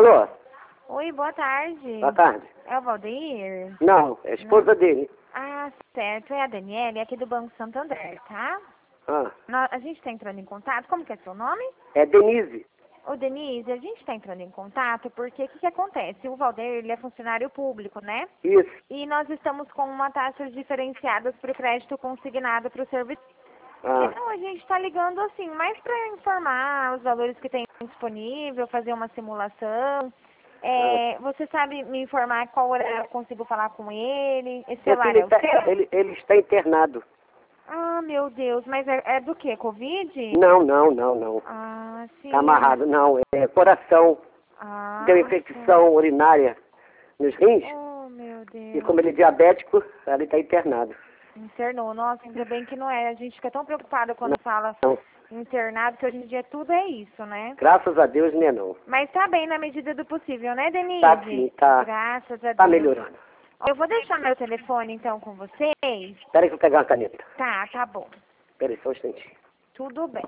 Alô? Oi, boa tarde. Boa tarde. É o Valdeir? Não, é a esposa dele. Ah, certo. É a Daniele, aqui do Banco Santander, tá? Ah, A gente está entrando em contato. Como que é seu nome? é Denise. Ô, Denise, a gente está entrando em contato porque o que acontece? O Valdeir, ele é funcionário público, né? Isso. E nós estamos com uma taxa diferenciada para o crédito consignado para o serviço. Ah, Então, a gente está ligando assim, mais para informar os valores que tem disponível, fazer uma simulação. Você sabe me informar qual horário eu consigo falar com ele? Esse meu celular filho é o seu? ele está internado. Ah, meu Deus, mas é do que? Covid? Não. Ah, sim. Está amarrado, não. É coração. Ah, Deu infecção urinária nos rins. oh, meu E Deus. como ele é diabético, ele está internado. Internou. Nossa, ainda bem que não é. A gente fica tão preocupada quando fala Não. internado, que hoje em dia tudo é isso, né? Graças a Deus, né, não. Mas tá bem na medida do possível, né, Denise? Tá sim, tá. Graças a Tá Deus. melhorando. Eu vou deixar meu telefone, então, com vocês. Espera aí que eu vou pegar uma caneta. Tá bom. Espera aí, só um instantinho. Tudo bem.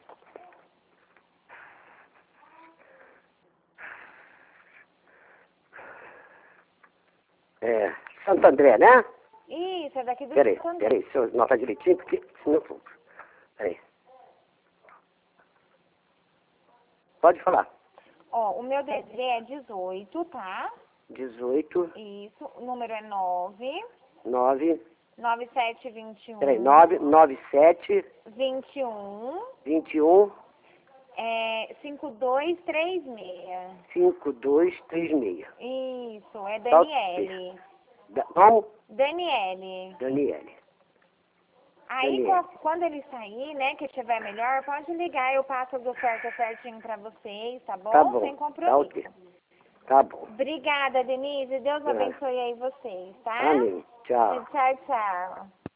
É, Santo André, né? Isso, é daqui do Peraí, Santander. deixa eu notar direitinho, porque senão... Peraí. Pode falar. Ó, o meu DD é 18, tá? 18, Isso, o número é 9, 9, 9721. peraí, 9, 97, 21, 21, 5236. 5236. Isso, é Tá, Daniele. Como? Daniele. Daniele. Aí, Daniele. quando ele sair, né, que estiver melhor, pode ligar, eu passo as ofertas certinho pra vocês, tá bom? Tá bom. Sem Tá compromisso. ok. Tá bom. Obrigada, Denise. Deus Tá. abençoe aí vocês, tá? Amém. Tchau. Tchau, tchau.